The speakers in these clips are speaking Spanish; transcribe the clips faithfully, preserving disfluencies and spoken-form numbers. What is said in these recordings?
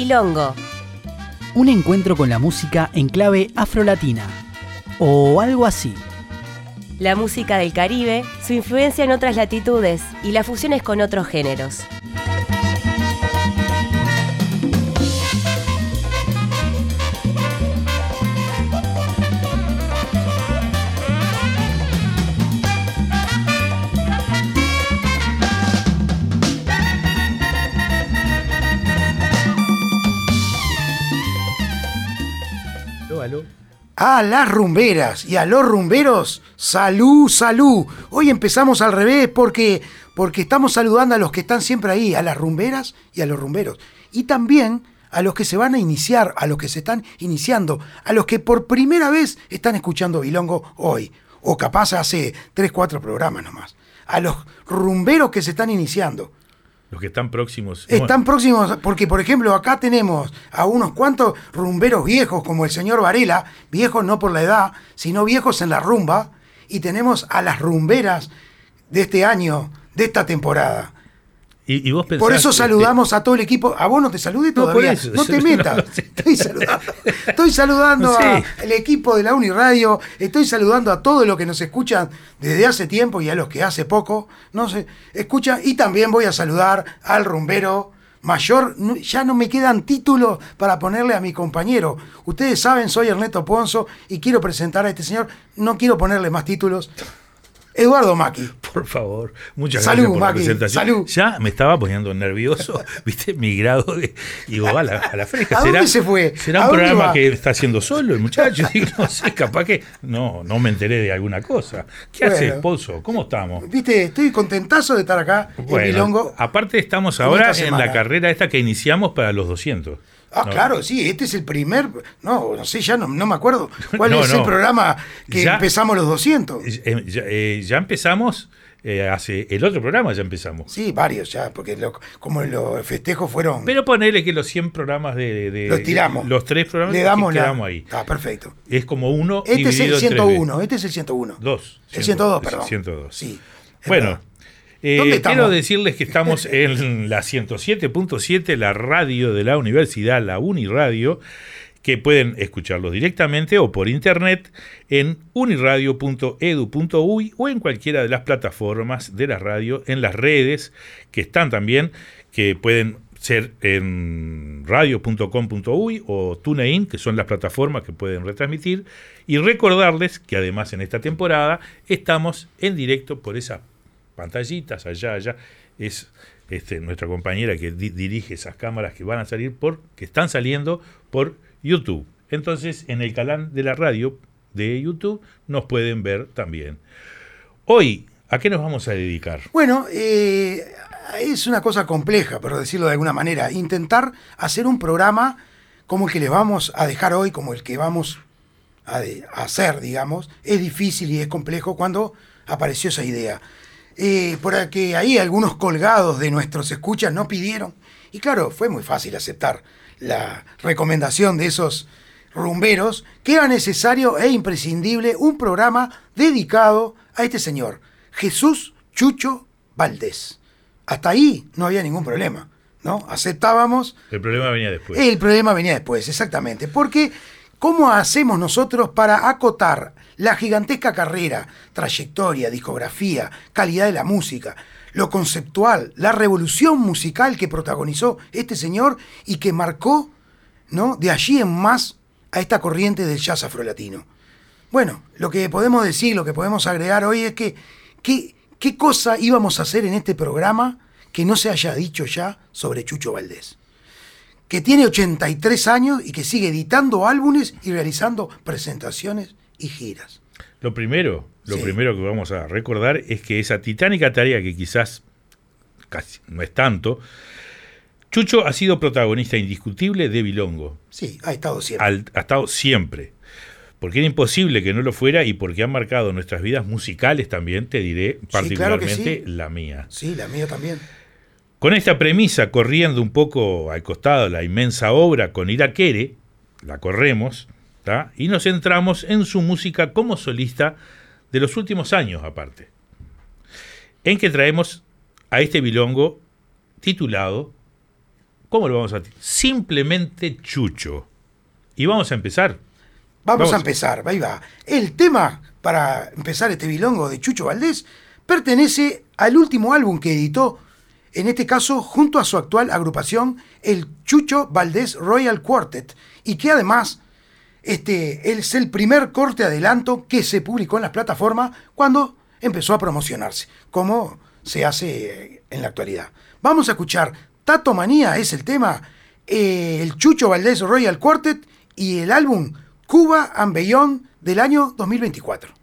Bilongo. Un encuentro con la música en clave afrolatina. O algo así. La música del Caribe, su influencia en otras latitudes y las fusiones con otros géneros. A las rumberas y a los rumberos, salud, salud. Hoy empezamos al revés porque, porque estamos saludando a los que están siempre ahí, a las rumberas y a los rumberos. Y también a los que se van a iniciar, a los que se están iniciando, a los que por primera vez están escuchando Bilongo hoy, o capaz hace tres, cuatro programas nomás. A los rumberos que se están iniciando. Los que están próximos. Están próximos, porque por ejemplo acá tenemos a unos cuantos rumberos viejos, como el señor Varela, viejos no por la edad, sino viejos en la rumba, y tenemos a las rumberas de este año, de esta temporada. Y, y vos pensás, por eso saludamos este... a todo el equipo. A vos no te saludé no, todavía, eso, no te metas. No, no sé. Estoy saludando, estoy saludando sí. al equipo de la Uniradio, estoy saludando a todos los que nos escuchan desde hace tiempo y a los que hace poco no se escuchan. Y también voy a saludar al rumbero mayor. Ya no me quedan títulos para ponerle a mi compañero. Ustedes saben, soy Ernesto Ponzo y quiero presentar a este señor. No quiero ponerle más títulos. Eduardo Maki. Por favor, muchas salud, gracias por Maki, la presentación. Salud. Ya me estaba poniendo nervioso, viste, mi grado de... Digo, a la, a la fresca. ¿A ¿Será, dónde se fue? ¿Será un programa va? que está haciendo solo el muchacho? Digo, no sé, capaz que... No, no me enteré de alguna cosa. ¿Qué bueno, haces, Pozo? ¿Cómo estamos? Viste, estoy contentazo de estar acá bueno, en Bilongo. Aparte estamos ahora en la carrera esta que iniciamos para los doscientos. Ah, no. claro, sí, este es el primer, no, no sé, ya no, no me acuerdo cuál no, es no. el programa que ya, empezamos los doscientos. Eh, ya, eh, ya empezamos, eh, hace el otro programa ya empezamos. Sí, varios ya, porque lo, como los festejos fueron... Pero ponele que los cien programas de... de los tiramos. De, los tres programas le damos quedamos la, ahí. Ah, perfecto. Es como uno este dividido es el ciento uno, en este es el ciento uno. Dos. El ciento dos, perdón. ciento dos. Sí. Bueno... Eh, quiero decirles que estamos en la ciento siete punto siete, la radio de la universidad, la Uniradio, que pueden escucharlos directamente o por internet en uniradio punto edu punto uy o en cualquiera de las plataformas de la radio, en las redes que están también, que pueden ser en radio punto com punto uy o TuneIn, que son las plataformas que pueden retransmitir, y recordarles que además en esta temporada estamos en directo por esa pantallitas, allá, allá, es este, nuestra compañera que di- dirige esas cámaras que van a salir por, que están saliendo por YouTube. Entonces, en el canal de la radio de YouTube nos pueden ver también. Hoy, ¿a qué nos vamos a dedicar? Bueno, eh, es una cosa compleja, por decirlo de alguna manera, intentar hacer un programa como el que les vamos a dejar hoy, como el que vamos a, de, a hacer, digamos, es difícil y es complejo cuando apareció esa idea. Eh, porque ahí algunos colgados de nuestros escuchas no pidieron. Y claro, fue muy fácil aceptar la recomendación de esos rumberos que era necesario e imprescindible un programa dedicado a este señor, Jesús Chucho Valdés. Hasta ahí no había ningún problema, ¿no? Aceptábamos. El problema venía después. El problema venía después, exactamente. Porque, ¿cómo hacemos nosotros para acotar la gigantesca carrera, trayectoria, discografía, calidad de la música, lo conceptual, la revolución musical que protagonizó este señor y que marcó, ¿no?, de allí en más a esta corriente del jazz afrolatino? Bueno, lo que podemos decir, lo que podemos agregar hoy es que ¿qué, qué cosa íbamos a hacer en este programa que no se haya dicho ya sobre Chucho Valdés? Que tiene ochenta y tres años y que sigue editando álbumes y realizando presentaciones y giras. Lo primero, lo sí. primero que vamos a recordar es que esa titánica tarea, que quizás casi no es tanto, Chucho ha sido protagonista indiscutible de Bilongo. Sí, ha estado siempre. Al, ha estado siempre. Porque era imposible que no lo fuera y porque han marcado nuestras vidas musicales también, te diré, particularmente sí, claro sí. la mía. Sí, la mía también. Con esta premisa, corriendo un poco al costado la inmensa obra con Irakere, la corremos, ¿tá? Y nos centramos en su música como solista de los últimos años aparte, en que traemos a este bilongo titulado ¿Cómo lo vamos a decir? Simplemente Chucho. Y vamos a empezar. Vamos, vamos a empezar, ahí va. El tema para empezar este bilongo de Chucho Valdés pertenece al último álbum que editó, en este caso junto a su actual agrupación, el Chucho Valdés Royal Quartet, y que además este es el primer corte adelanto que se publicó en las plataformas cuando empezó a promocionarse, como se hace en la actualidad. Vamos a escuchar Tato Manía, es el tema, eh, el Chucho Valdés Royal Quartet y el álbum Cuba and Beyond del año dos mil veinticuatro.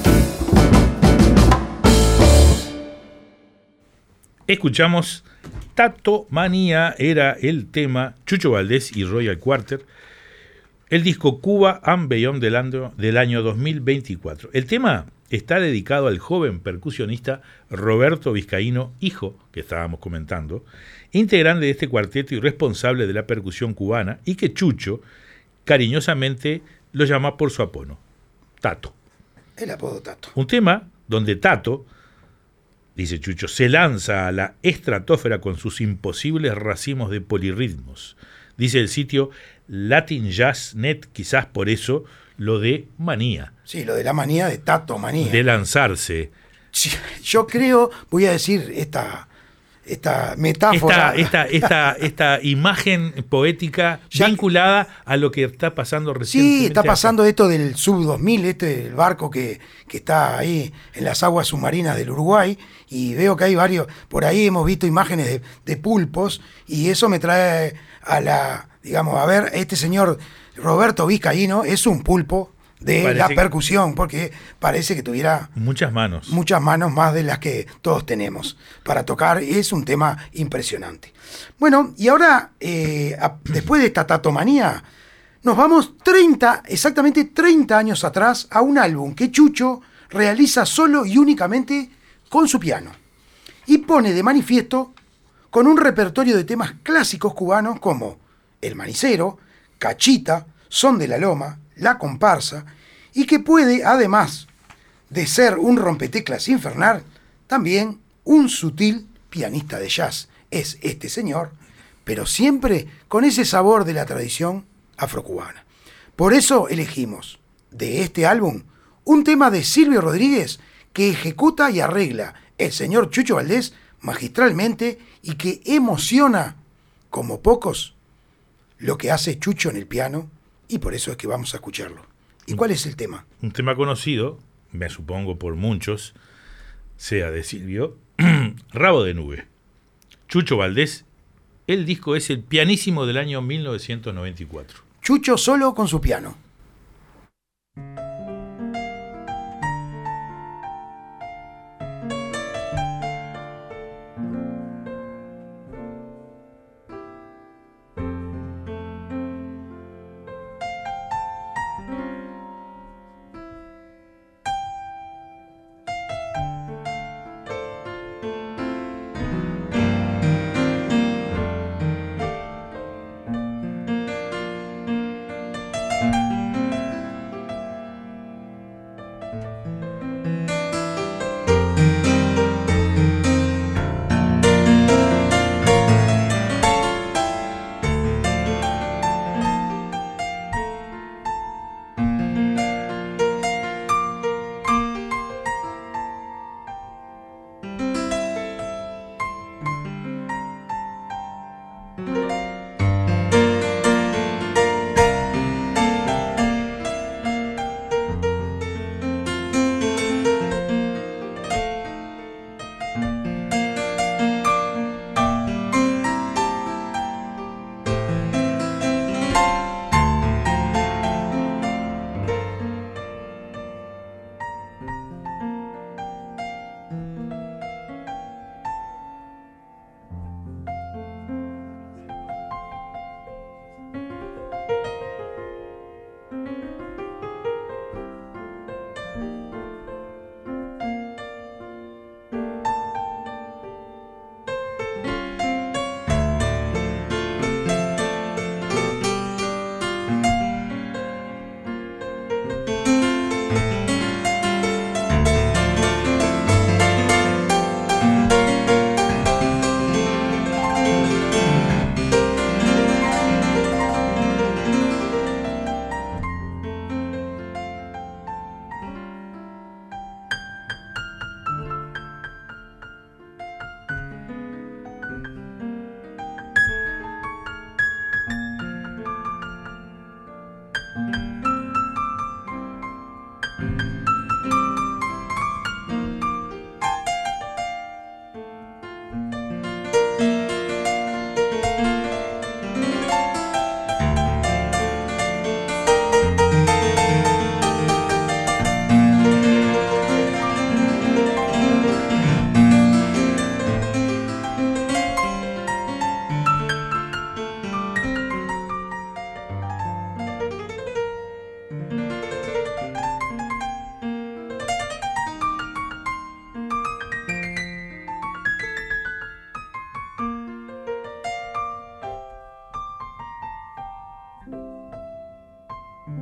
escuchamos Tato Manía era el tema, Chucho Valdés y Royal Quarter, el disco Cuba and Beyond del año, del año dos mil veinticuatro. El tema está dedicado al joven percusionista Roberto Vizcaíno, hijo, que estábamos comentando, integrante de este cuarteto y responsable de la percusión cubana, y que Chucho cariñosamente lo llama por su apodo, Tato. El apodo Tato. Un tema donde Tato, dice Chucho, se lanza a la estratosfera con sus imposibles racimos de polirritmos. Dice el sitio Latin Jazz punto net, quizás por eso lo de manía. Sí, lo de la manía de Tato Manía. De lanzarse. Yo creo, voy a decir esta, esta metáfora. Esta, esta, esta, esta imagen poética ya, vinculada a lo que está pasando recientemente. Sí, está pasando acá. Esto del Sub dos mil, este el barco que, que está ahí en las aguas submarinas del Uruguay, y veo que hay varios, por ahí hemos visto imágenes de, de pulpos, y eso me trae a la, digamos, a ver, este señor Roberto Vizcaíno es un pulpo de parece la percusión, porque parece que tuviera muchas manos. Muchas manos más de las que todos tenemos para tocar. Es un tema impresionante. Bueno, y ahora, eh, a, después de esta tatomanía, nos vamos treinta, exactamente treinta años atrás, a un álbum que Chucho realiza solo y únicamente con su piano. Y pone de manifiesto con un repertorio de temas clásicos cubanos como El Manicero, Cachita, Son de la Loma, La Comparsa, y que puede, además de ser un rompeteclas infernal, también un sutil pianista de jazz. Es este señor, pero siempre con ese sabor de la tradición afrocubana. Por eso elegimos de este álbum un tema de Silvio Rodríguez que ejecuta y arregla el señor Chucho Valdés magistralmente y que emociona como pocos lo que hace Chucho en el piano, y por eso es que vamos a escucharlo. ¿Y cuál es el tema? Un tema conocido, me supongo por muchos, sea de Silvio, Rabo de Nube. Chucho Valdés, el disco es el pianísimo del año mil novecientos noventa y cuatro. Chucho solo con su piano.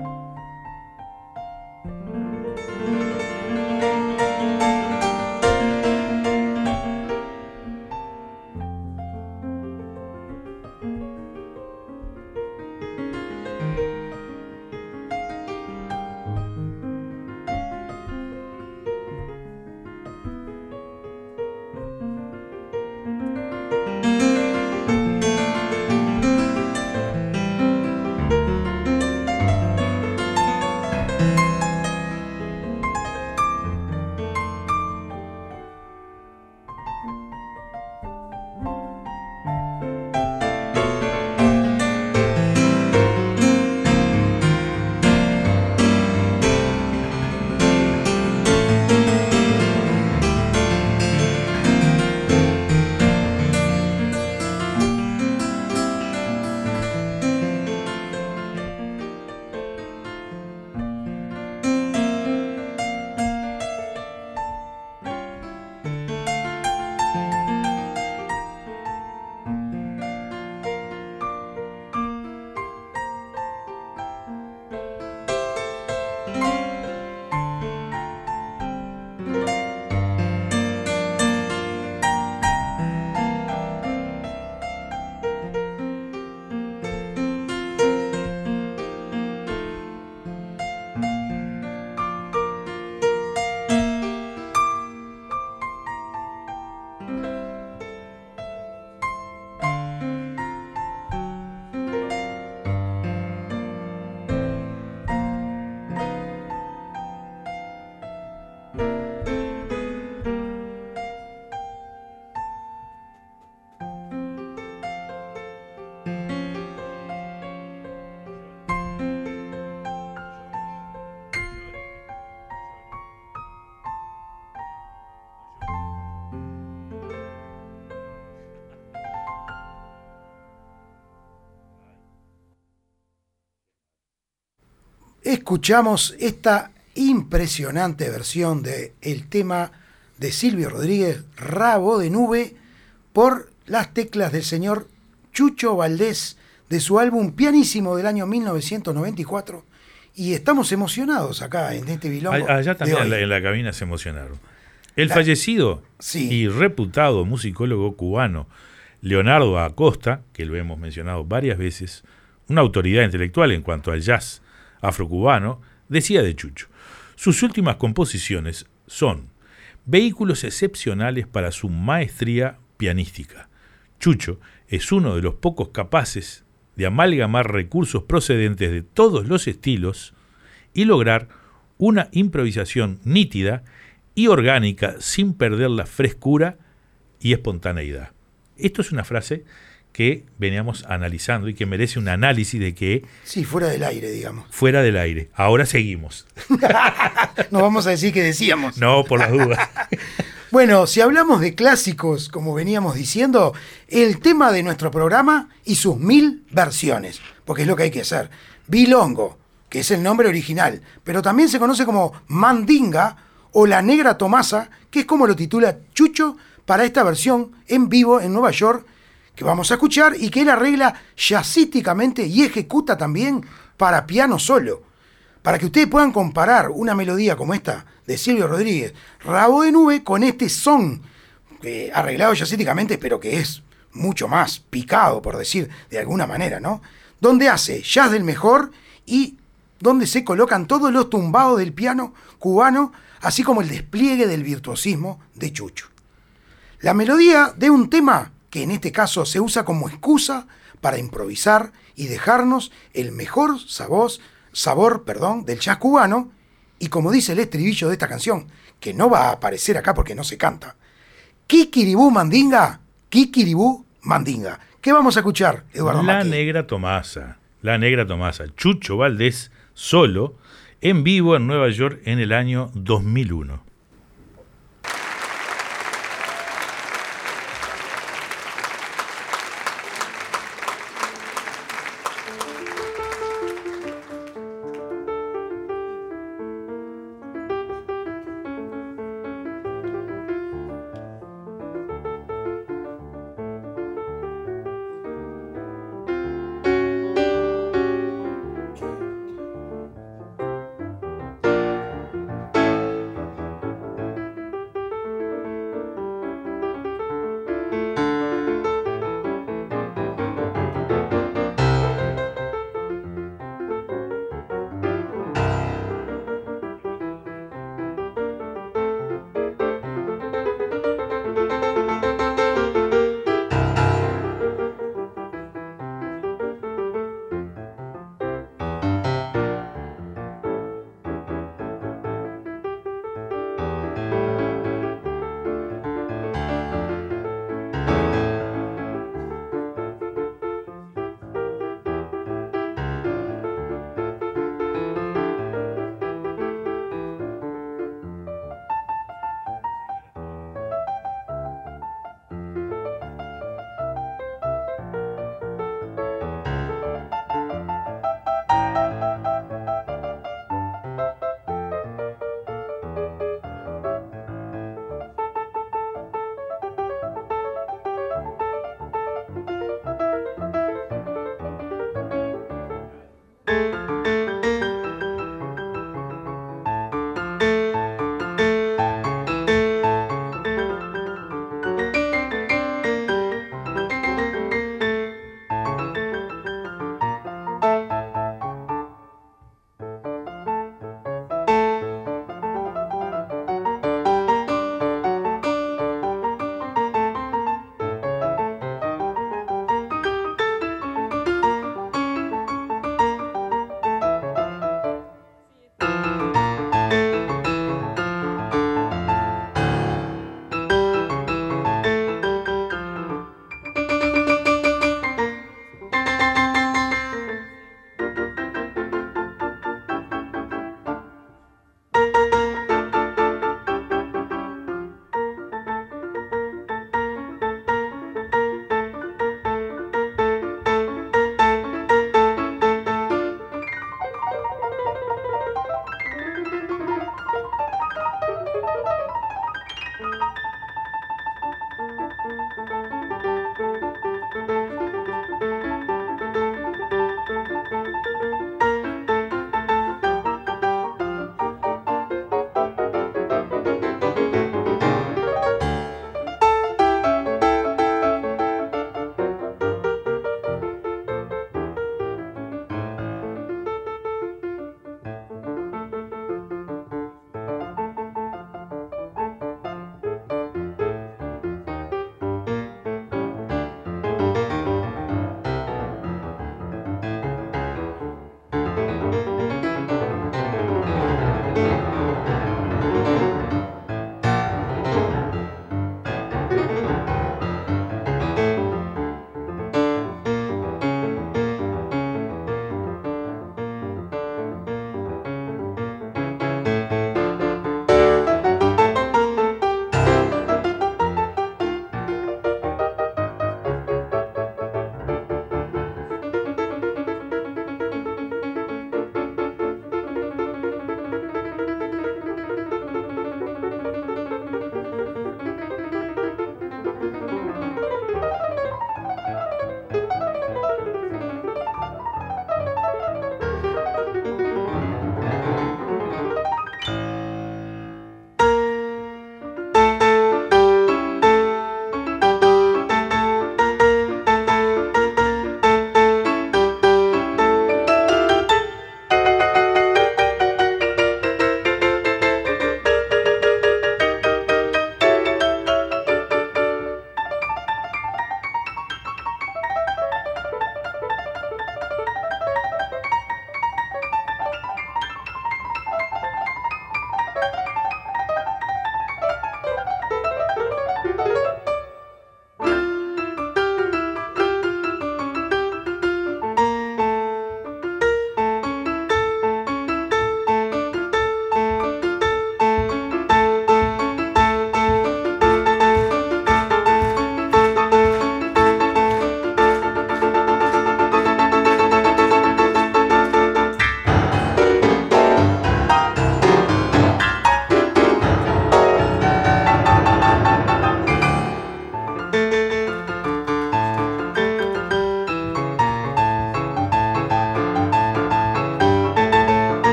Escuchamos esta impresionante versión del tema de Silvio Rodríguez, Rabo de Nube, por las teclas del señor Chucho Valdés, de su álbum Pianísimo del año mil novecientos noventa y cuatro. Y estamos emocionados acá en este bilongo. Allá también en la, en la cabina se emocionaron. El la, fallecido sí. y reputado musicólogo cubano Leonardo Acosta, que lo hemos mencionado varias veces, una autoridad intelectual en cuanto al jazz afrocubano, decía de Chucho: sus últimas composiciones son vehículos excepcionales para su maestría pianística. Chucho es uno de los pocos capaces de amalgamar recursos procedentes de todos los estilos y lograr una improvisación nítida y orgánica sin perder la frescura y espontaneidad. Esto es una frase que veníamos analizando y que merece un análisis de que... Sí, fuera del aire, digamos. Fuera del aire. Ahora seguimos. No vamos a decir que decíamos. No, por las dudas. Bueno, si hablamos de clásicos, como veníamos diciendo, el tema de nuestro programa y sus mil versiones, porque es lo que hay que hacer. Bilongo, que es el nombre original, pero también se conoce como Mandinga o La Negra Tomasa, que es como lo titula Chucho para esta versión en vivo en Nueva York, que vamos a escuchar y que él arregla jazzísticamente y ejecuta también para piano solo. Para que ustedes puedan comparar una melodía como esta de Silvio Rodríguez, Rabo de Nube, con este son eh, arreglado jazzísticamente, pero que es mucho más picado, por decir de alguna manera, ¿no? Donde hace jazz del mejor y donde se colocan todos los tumbados del piano cubano, así como el despliegue del virtuosismo de Chucho. La melodía de un tema que en este caso se usa como excusa para improvisar y dejarnos el mejor sabor, sabor perdón, del jazz cubano, y como dice el estribillo de esta canción, que no va a aparecer acá porque no se canta: Kikiribú Mandinga, Kikiribú Mandinga. ¿Qué vamos a escuchar, Eduardo La Maquet? Negra Tomasa, La Negra Tomasa, Chucho Valdés solo, en vivo en Nueva York en el año dos mil uno.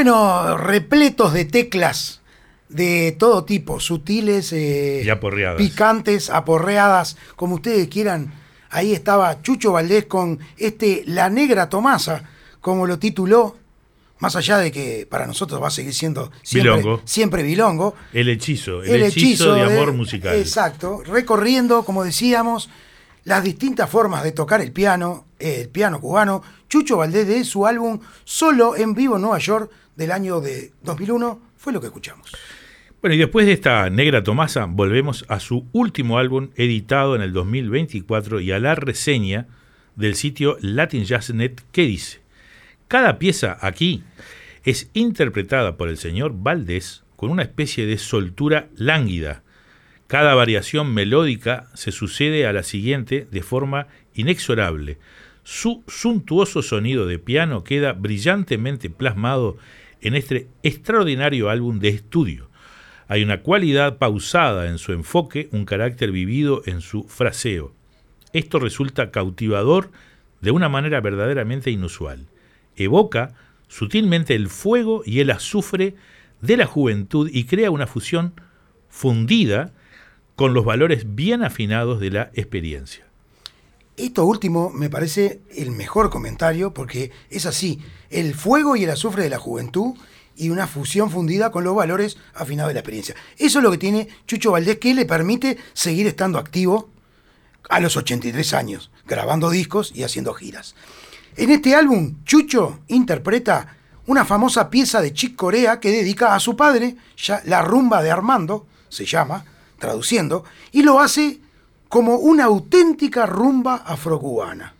Bueno, repletos de teclas de todo tipo, sutiles, eh, y aporreadas. picantes, aporreadas, como ustedes quieran. Ahí estaba Chucho Valdés con este La Negra Tomasa, como lo tituló, más allá de que para nosotros va a seguir siendo siempre bilongo. Siempre bilongo. El hechizo, el, el hechizo, hechizo de amor de, musical. Exacto, recorriendo, como decíamos, las distintas formas de tocar el piano, el piano cubano. Chucho Valdés, de su álbum Solo en Vivo en Nueva York del año de dos mil uno, fue lo que escuchamos. Bueno, y después de esta Negra Tomasa, volvemos a su último álbum editado en el dos mil veinticuatro y a la reseña del sitio Latin Jazz Net, que dice: cada pieza aquí es interpretada por el señor Valdés con una especie de soltura lánguida. Cada variación melódica se sucede a la siguiente de forma inexorable. Su suntuoso sonido de piano queda brillantemente plasmado en este extraordinario álbum de estudio. Hay una cualidad pausada en su enfoque, un carácter vivido en su fraseo. Esto resulta cautivador de una manera verdaderamente inusual. Evoca sutilmente el fuego y el azufre de la juventud y crea una fusión fundida con los valores bien afinados de la experiencia. Esto último me parece el mejor comentario, porque es así, el fuego y el azufre de la juventud y una fusión fundida con los valores afinados de la experiencia. Eso es lo que tiene Chucho Valdés, que le permite seguir estando activo a los ochenta y tres años, grabando discos y haciendo giras. En este álbum, Chucho interpreta una famosa pieza de Chick Corea que dedica a su padre, ya La Rumba de Armando, se llama, traduciendo, y lo hace como una auténtica rumba afrocubana,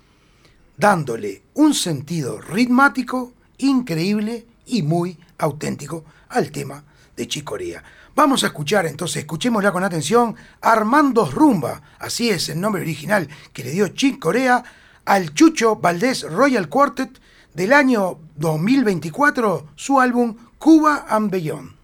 dándole un sentido ritmático increíble y muy auténtico al tema de Chick Corea. Vamos a escuchar entonces, escuchémosla con atención, Armando's Rumba, así es el nombre original que le dio Chick Corea al Chucho Valdés Royal Quartet del año dos mil veinticuatro, su álbum Cuba and Beyond.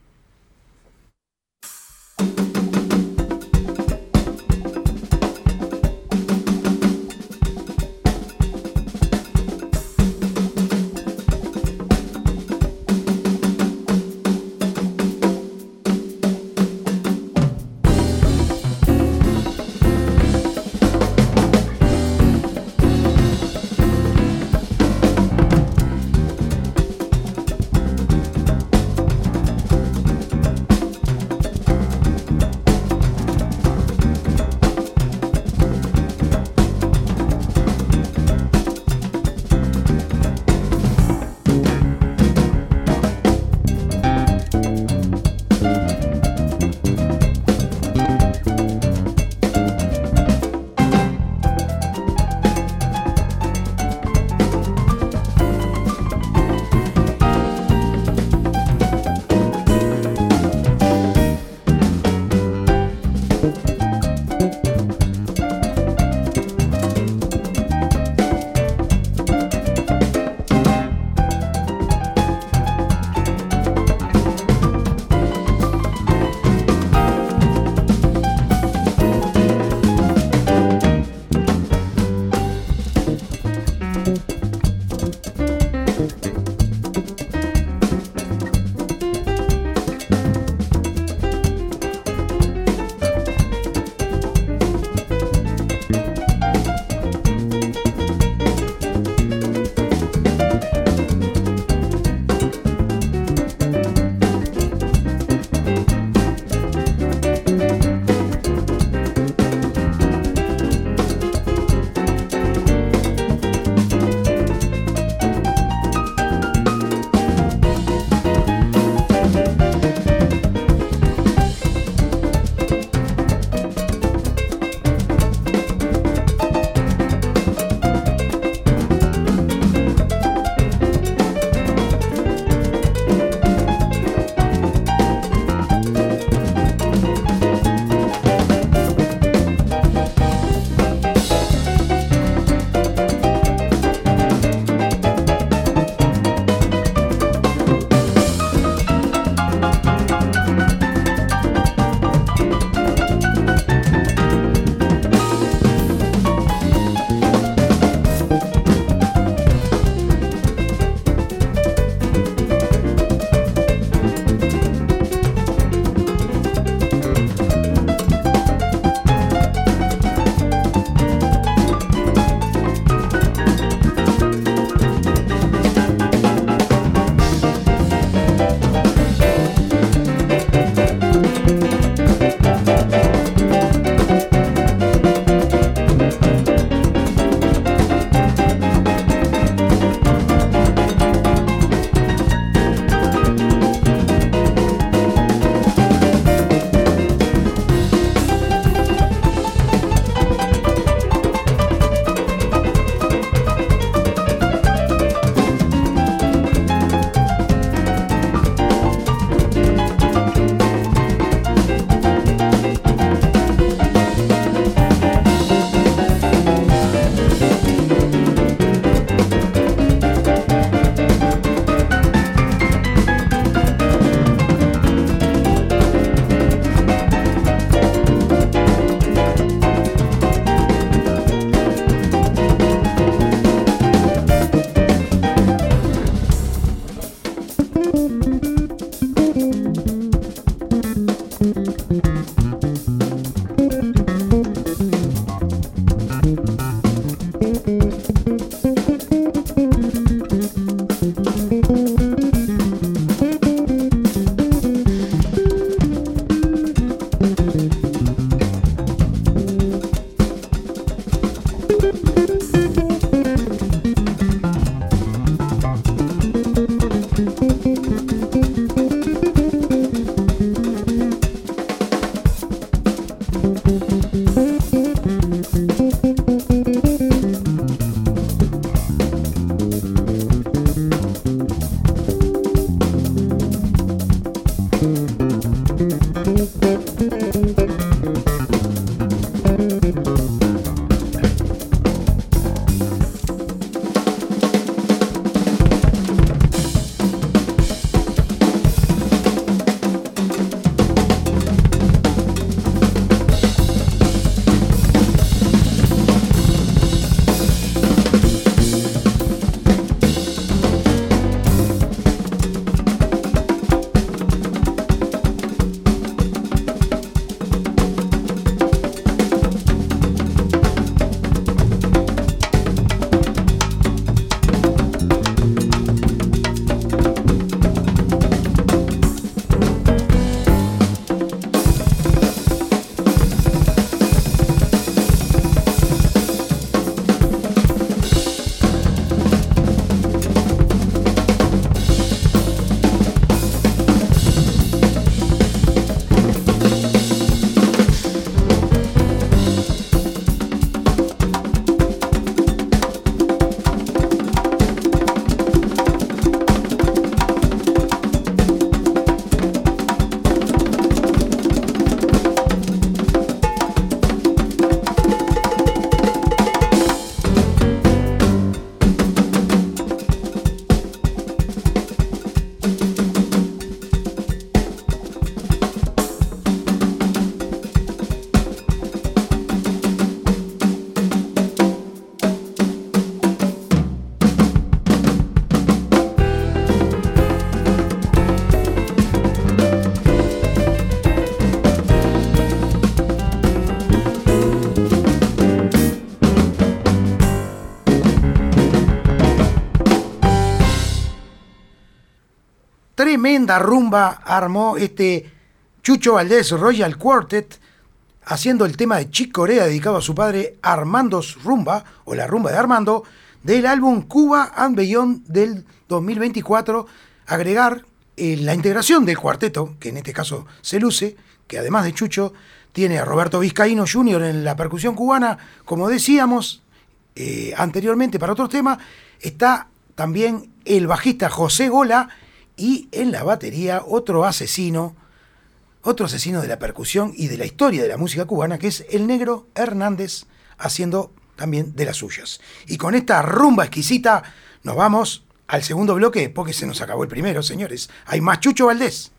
tremenda rumba armó este Chucho Valdés Royal Quartet, haciendo el tema de Chick Corea dedicado a su padre Armando's Rumba, o la rumba de Armando, del álbum Cuba and Beyond del dos mil veinticuatro. Agregar eh, la integración del cuarteto, que en este caso se luce, que además de Chucho, tiene a Roberto Vizcaíno junior en la percusión cubana, como decíamos eh, anteriormente para otros temas. Está también el bajista José Gola, y en la batería otro asesino, otro asesino de la percusión y de la historia de la música cubana, que es el Negro Hernández, haciendo también de las suyas. Y con esta rumba exquisita nos vamos al segundo bloque, porque se nos acabó el primero, señores. Hay más Chucho Valdés.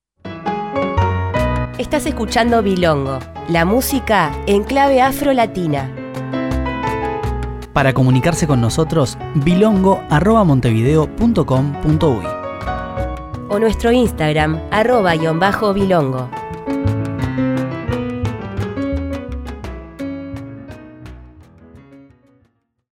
Estás escuchando Bilongo, la música en clave afro-latina. Para comunicarse con nosotros, bilongo arroba montevideo punto com punto uy o nuestro Instagram, arroba guión bajo bilongo.